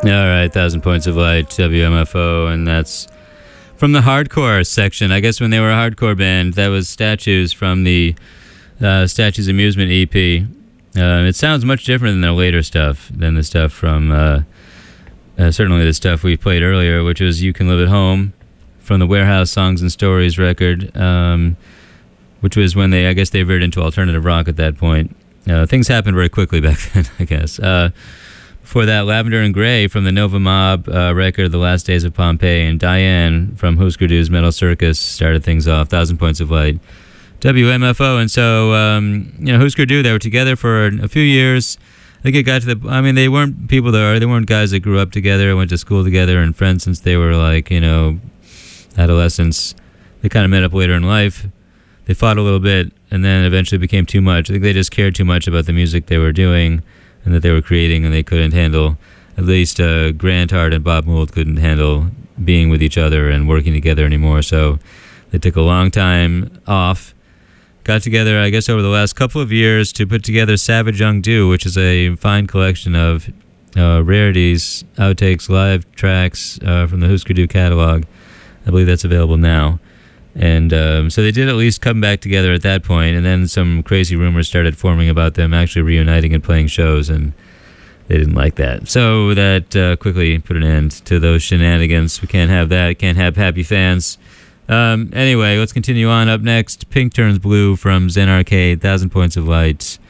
right, 1,000 Points of Light, WMFO, and that's from the hardcore section. I guess when they were a hardcore band, that was Statues from the Statues Amusement EP. It sounds much different than their later stuff, than the stuff from, certainly the stuff we played earlier, which was You Can Live at Home, from the Warehouse Songs and Stories record, which was when I guess they veered into alternative rock at that point. Things happened very quickly back then, I guess. Before that, Lavender and Grey from the Nova Mob record, The Last Days of Pompeii, and Diane from Husker Du's Metal Circus started things off, 1,000 Points of Light, WMFO. And so, Husker Du, they were together for a few years. I think it got to they weren't people they weren't guys that grew up together, went to school together, and friends since they were adolescents. They kind of met up later in life. They fought a little bit, and then eventually became too much. I think they just cared too much about the music they were doing and that they were creating, and they couldn't handle, at least Grant Hart and Bob Mould couldn't handle being with each other and working together anymore. So they took a long time off, got together, I guess, over the last couple of years to put together Savage Young Do, which is a fine collection of rarities, outtakes, live tracks from the Husker Du catalog. I believe that's available now. And so they did at least come back together at that point, and then some crazy rumors started forming about them actually reuniting and playing shows, and they didn't like that. So that quickly put an end to those shenanigans. We can't have that. Can't have happy fans. Anyway, let's continue on. Up next, Pink Turns Blue from Zen Arcade, 1,000 Points of Light,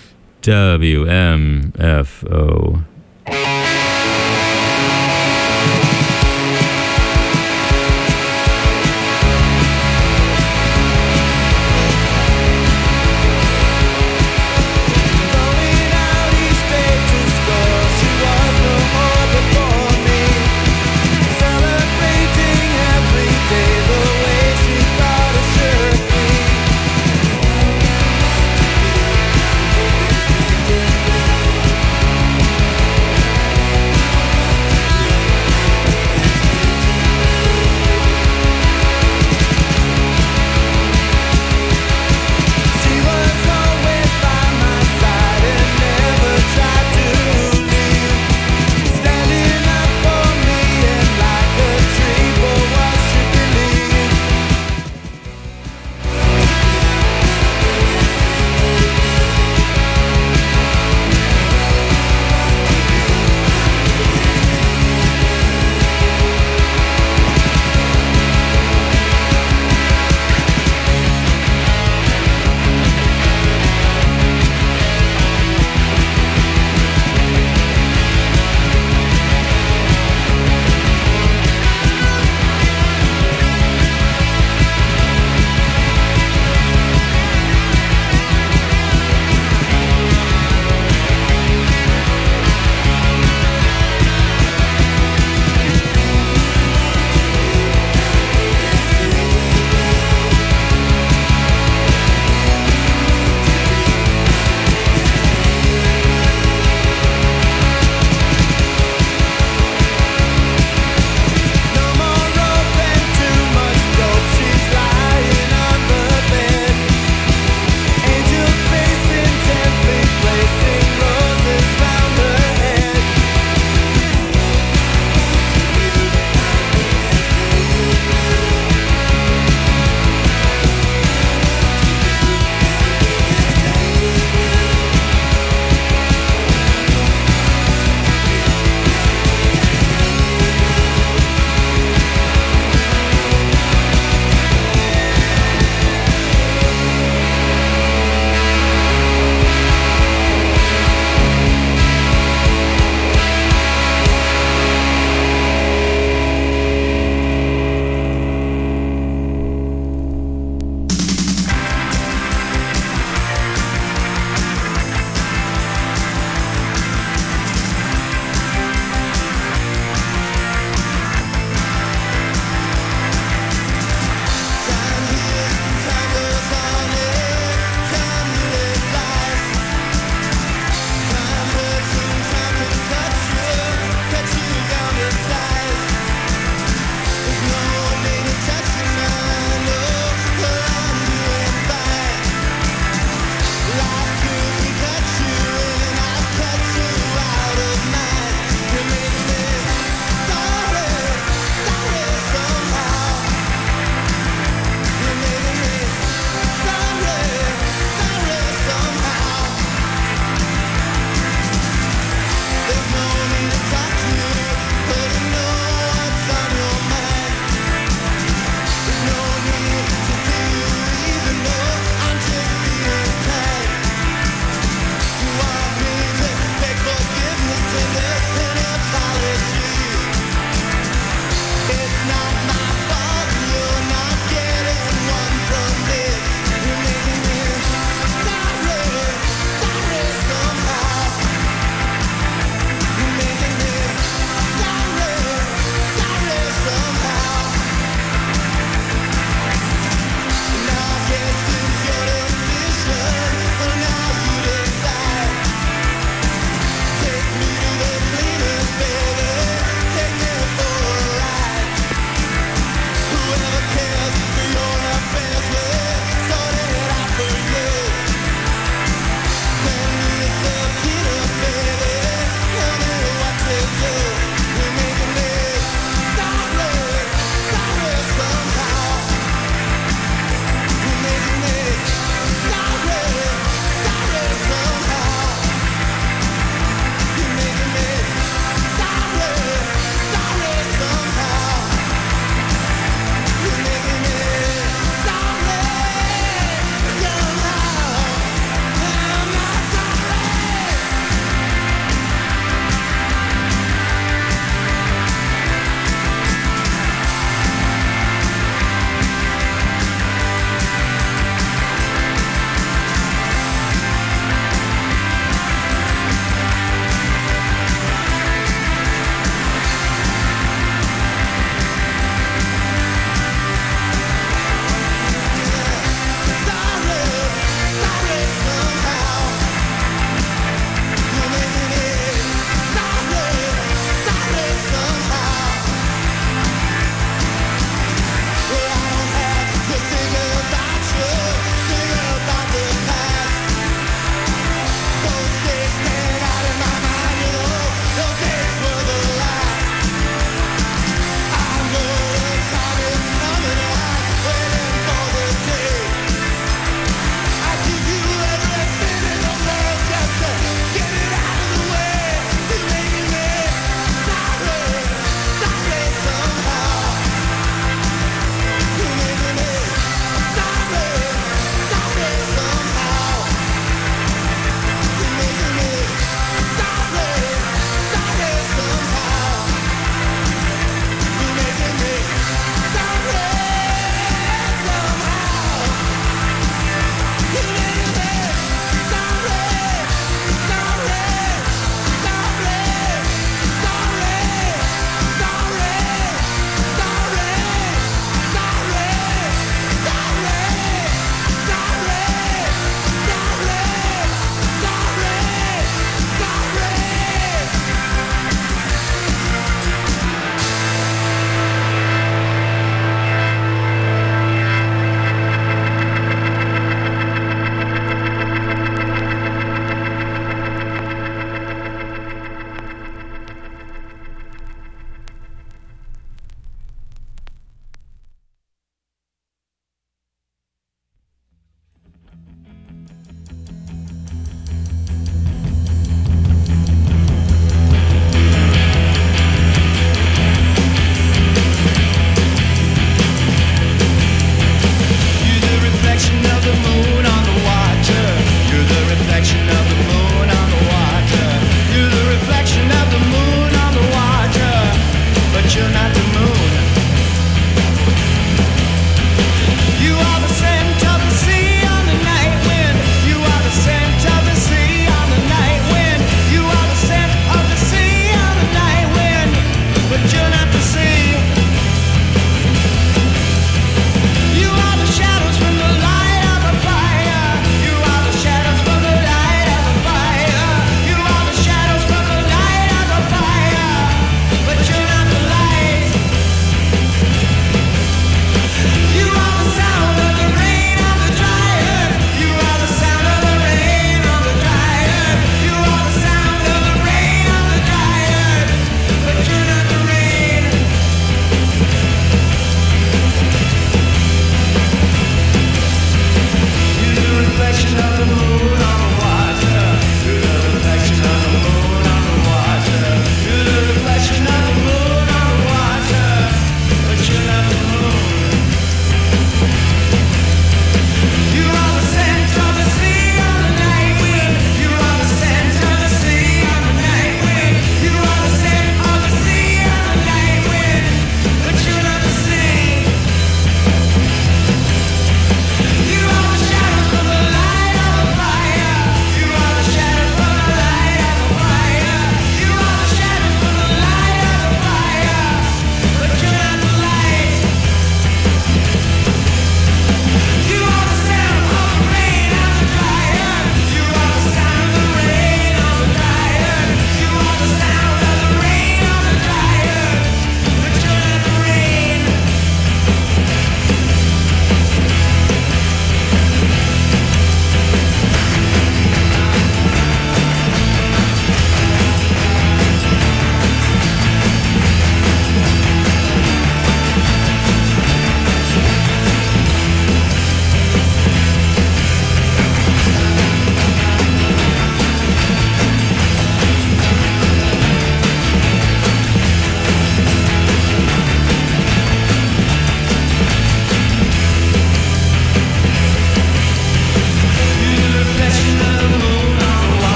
WMFO. Thank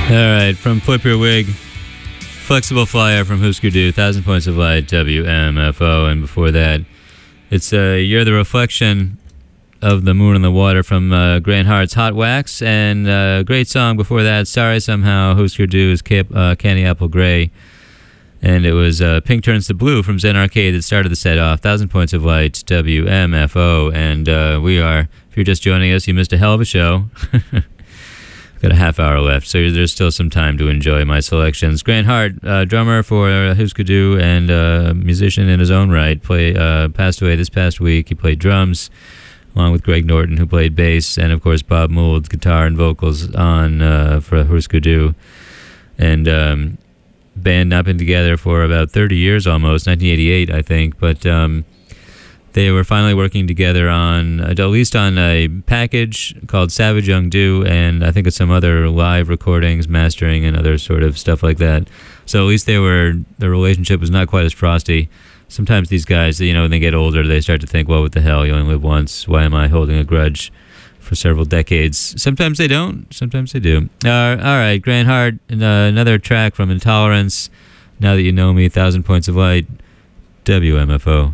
All right, from Flip Your Wig, Flexible Flyer from Husker Du, 1,000 Points of Light, WMFO, and before that, it's You're the Reflection of the Moon and the Water from Grant Hart's Hot Wax, and great song before that, Sorry Somehow, Husker Du's Candy Apple Grey, and it was Pink Turns to Blue from Zen Arcade that started the set off, 1,000 Points of Light, WMFO, and we are, if you're just joining us, you missed a hell of a show. Got a half hour left, so there's still some time to enjoy my selections. Grant Hart, drummer for Husker Du and musician in his own right, passed away this past week. He played drums along with Greg Norton, who played bass, and of course Bob Mould, guitar and vocals on for Husker Du. And band not been together for about 30 years almost, 1988 I think, but they were finally working together on, at least on a package called Savage Young Do, and I think it's some other live recordings, mastering, and other sort of stuff like that. So at least their relationship was not quite as frosty. Sometimes these guys, when they get older, they start to think, well, what the hell, you only live once. Why am I holding a grudge for several decades? Sometimes they don't, sometimes they do. All right, Grant Hart, another track from Intolerance, Now That You Know Me, 1,000 Points of Light, WMFO.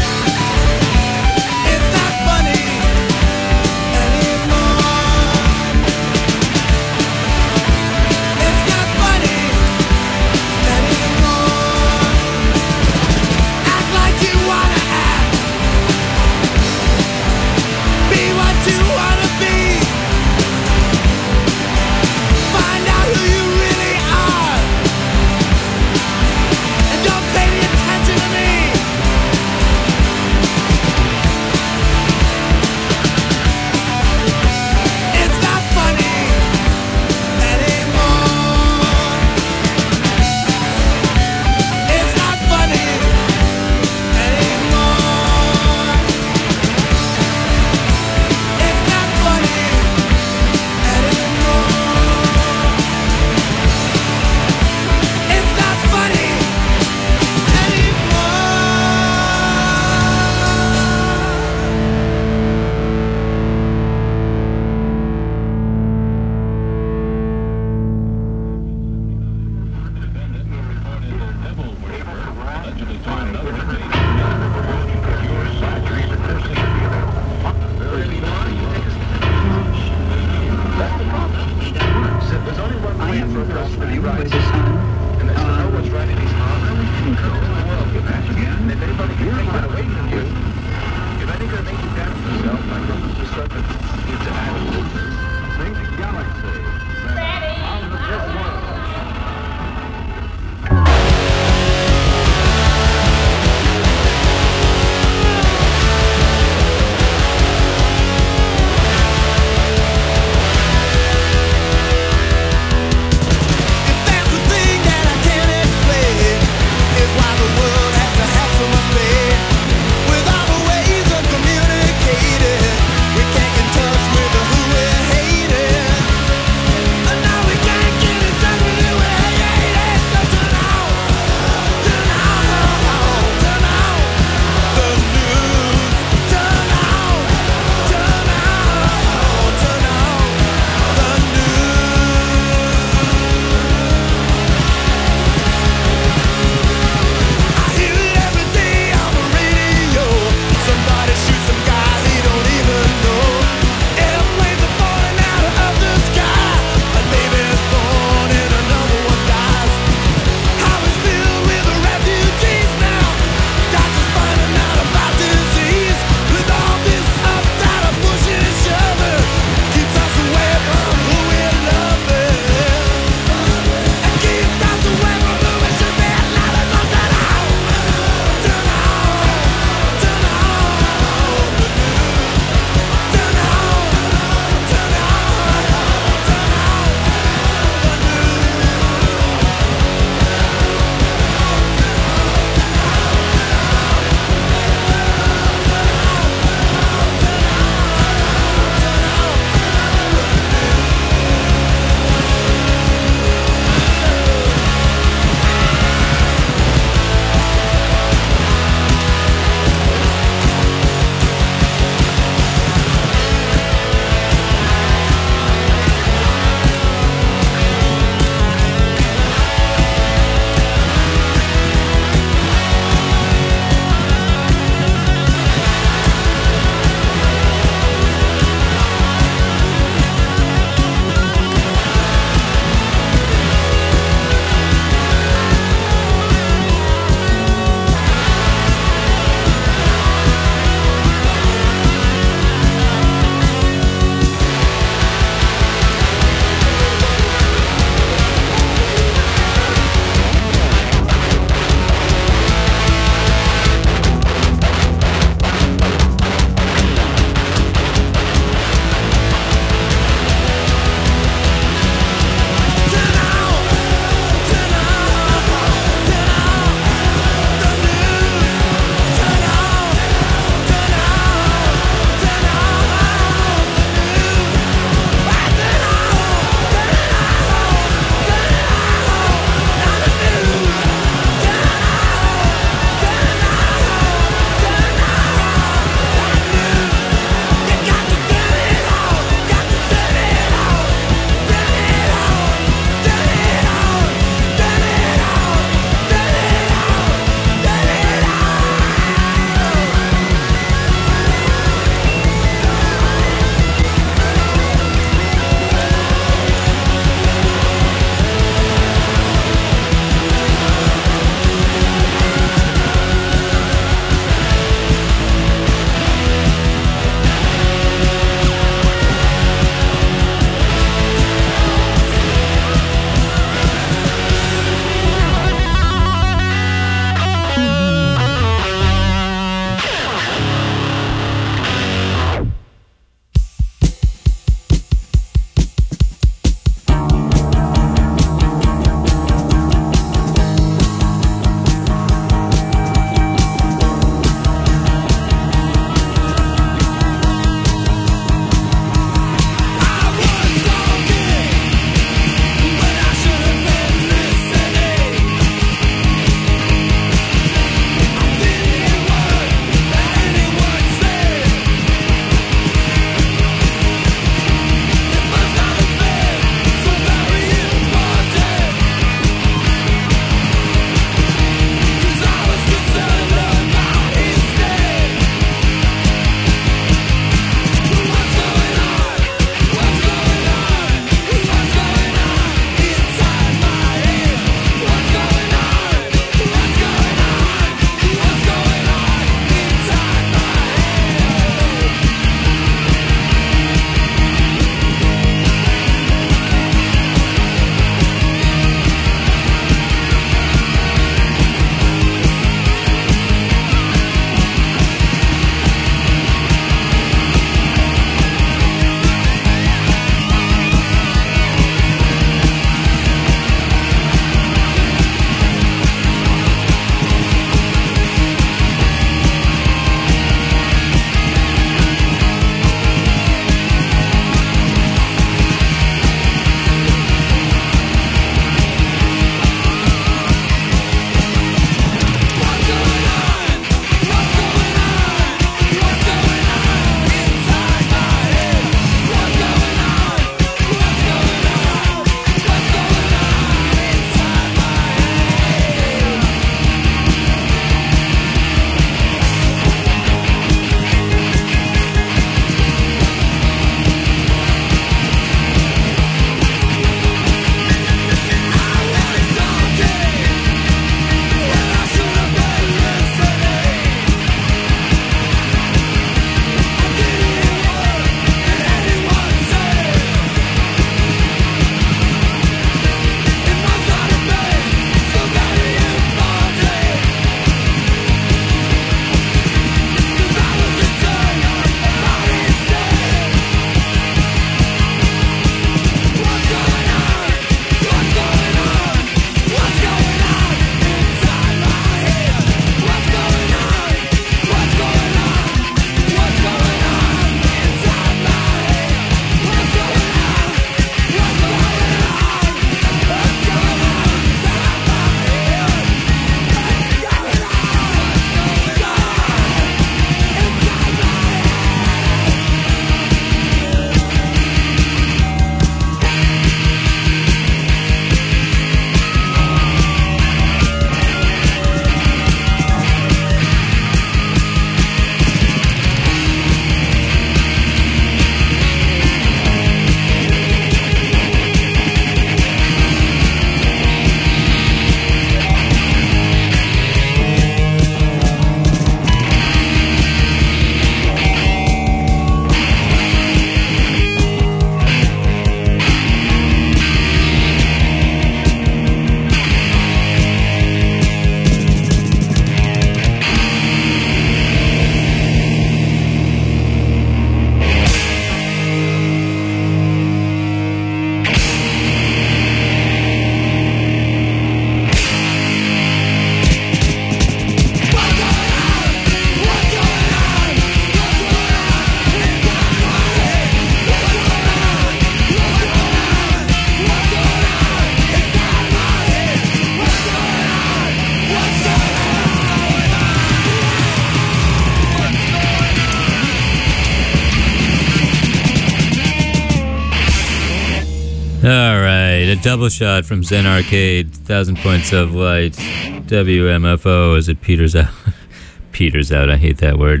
right, a double shot from Zen Arcade, 1,000 Points of Light, WMFO as it peters out. Peters out, I hate that word.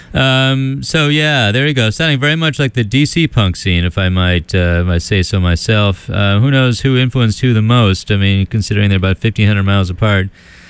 So yeah, there you go. Sounding very much like the DC punk scene, if I might say so myself. Who knows who influenced who the most? I mean, considering they're about 1,500 miles apart.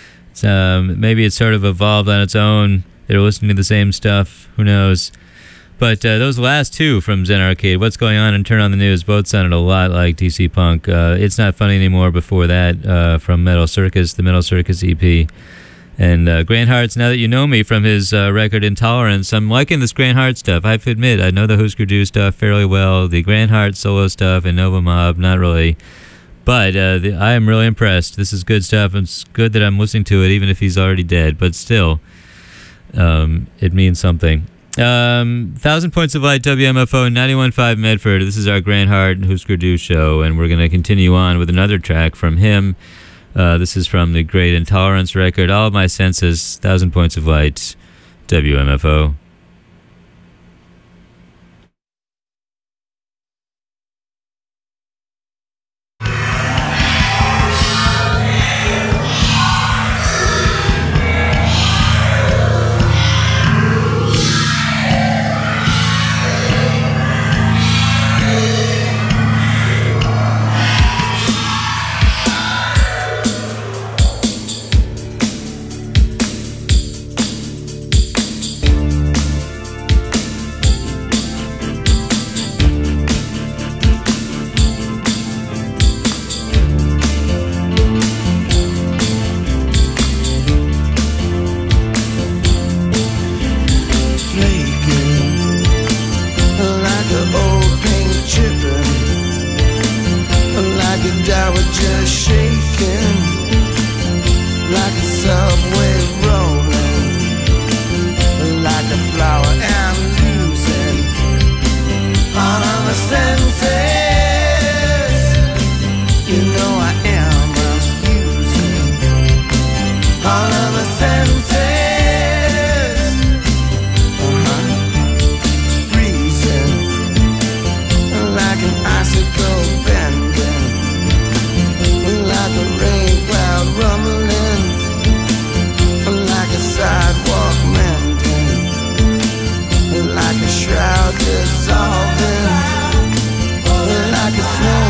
Maybe it's sort of evolved on its own. They're listening to the same stuff. Who knows? But those last two from Zen Arcade, What's Going On and Turn on the News, both sounded a lot like DC Punk. It's Not Funny Anymore before that, from Metal Circus, the Metal Circus EP. And Grant Hart's Now That You Know Me from his record Intolerance. I'm liking this Grant Hart stuff. I have to admit, I know the Husker Du stuff fairly well. The Grant Hart solo stuff and Nova Mob, not really. But I am really impressed. This is good stuff. It's good that I'm listening to it, even if he's already dead. But still, it means something. 1,000 Points of Light, WMFO, 91.5 Medford. This is our Grant Hart and Husker Du show, and we're going to continue on with another track from him. This is from the great Intolerance record, All of My Senses, 1,000 Points of Light, WMFO.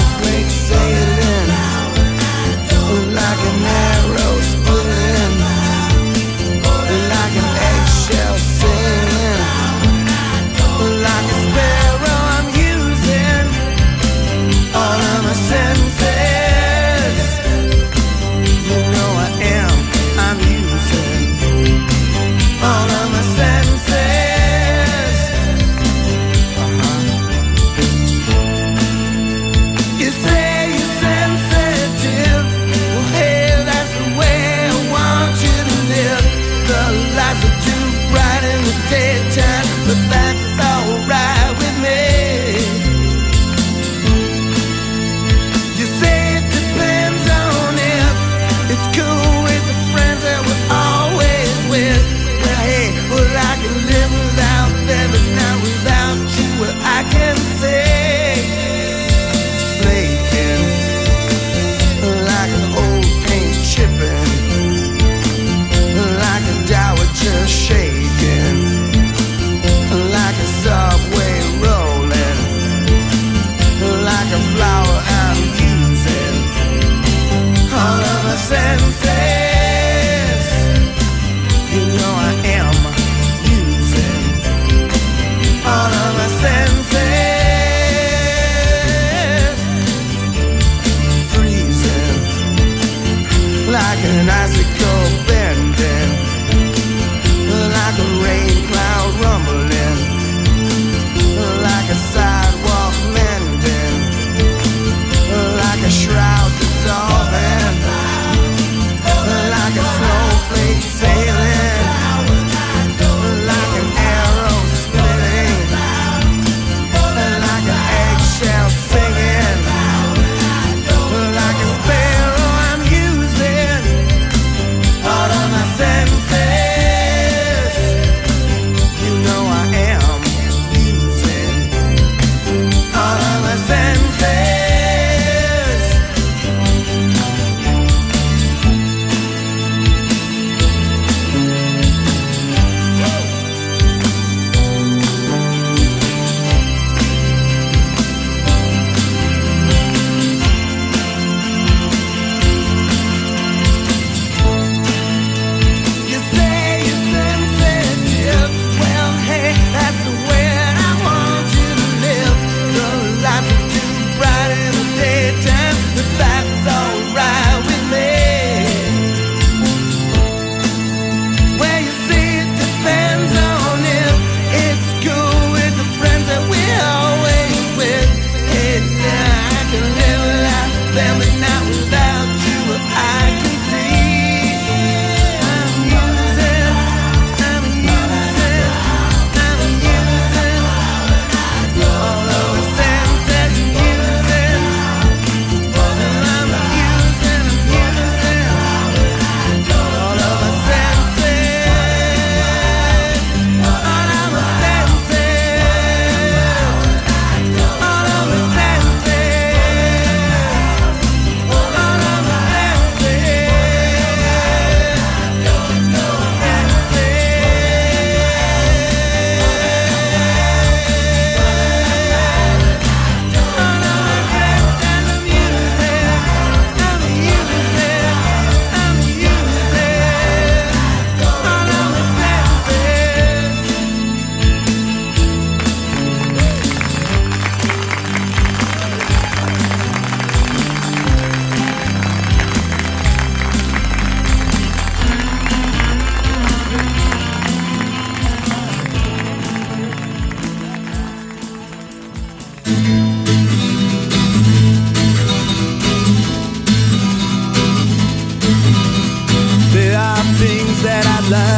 Like an arrow splitting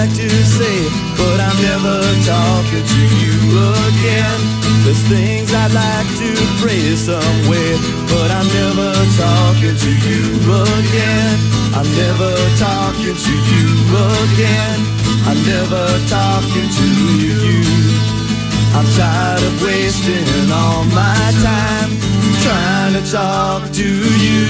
like to say, but I'm never talking to you again. There's things I'd like to phrase somewhere, but I'm never talking to you again. I'm never talking to you again. I'm never talking to you. I'm tired of wasting all my time trying to talk to you.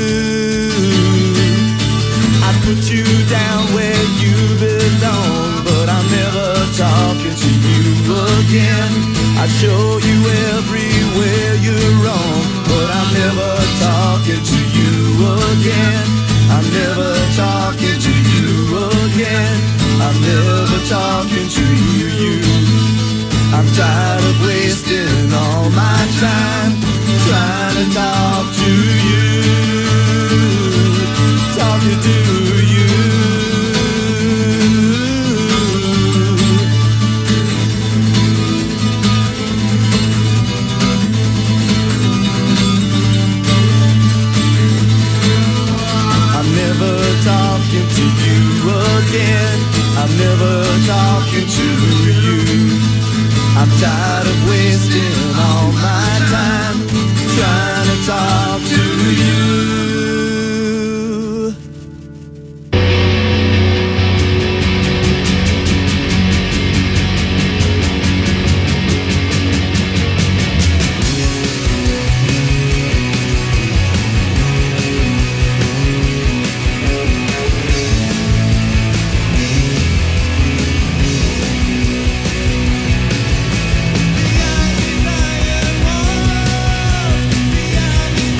I put you down where you belong, but I'm never talking to you again. I show you everywhere you're wrong, but I'm never talking to you again. I'm never talking to you again. I'm never talking to you. I'm tired of wasting all my time trying to talk to you, talking to you. I'm never talking to you again. I'm never talking to you. I'm tired of wasting all my time trying to talk to you. Beyond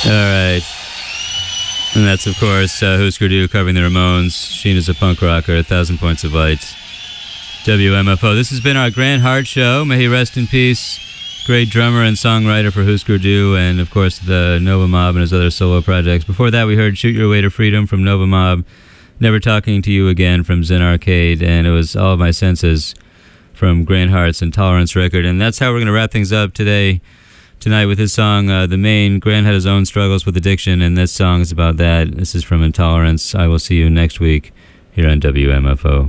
All right. And that's, of course, Husker Du covering the Ramones. Sheena's a punk rocker, 1,000 Points of Light. WMFO. This has been our Grant Hart Show. May he rest in peace. Great drummer and songwriter for Husker Du, and, of course, the Nova Mob and his other solo projects. Before that, we heard Shoot Your Way to Freedom from Nova Mob, Never Talking to You Again from Zen Arcade, and it was All of My Senses from Grant Hart's Intolerance record. And that's how we're going to wrap things up tonight with his song, The Main. Grant had his own struggles with addiction, and this song is about that. This is from Intolerance. I will see you next week here on WMFO.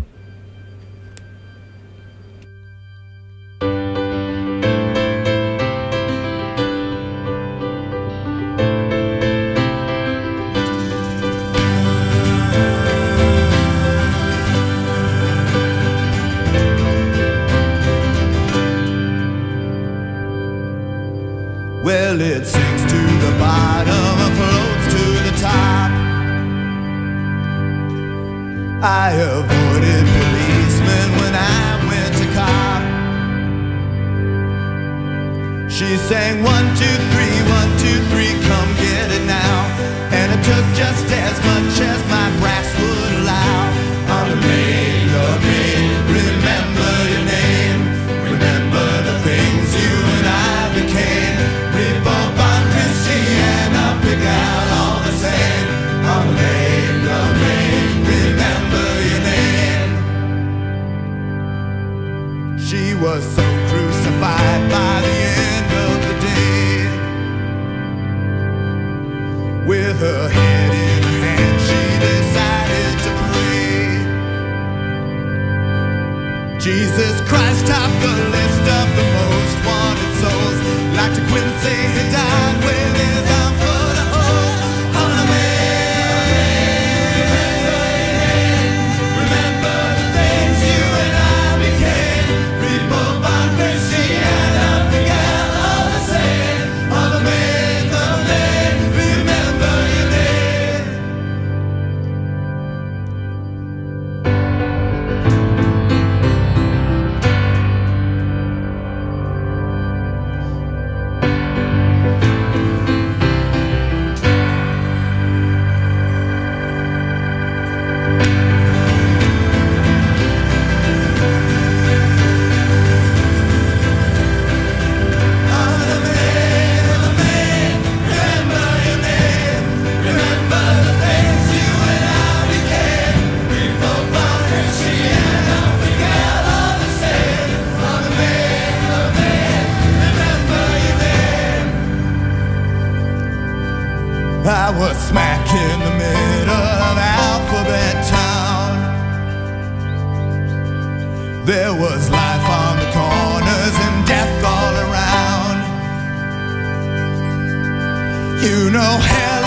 Well, it sinks to the bottom and floats to the top. I avoided policemen when I went to cop. She sang 1, 2, 3, 1, 2, 3, come get it now. And it took just as much as my brass would allow. On the main, remember your name. Remember the things you and I became. Both on Christian, up and down, all the same. On the main, remember your name. She was so crucified by the end of the day. With her head in her hand, she decided to pray. Jesus Christ topped the list of the most wanted souls. Like to Quincy, he died with his arm full of holes. On the main, remember the things you and I became. Read both by Christy and up the gal, all the same. On the main, remember your I was smack in the middle of Alphabet Town. There was life on the corners and death all around. You know hell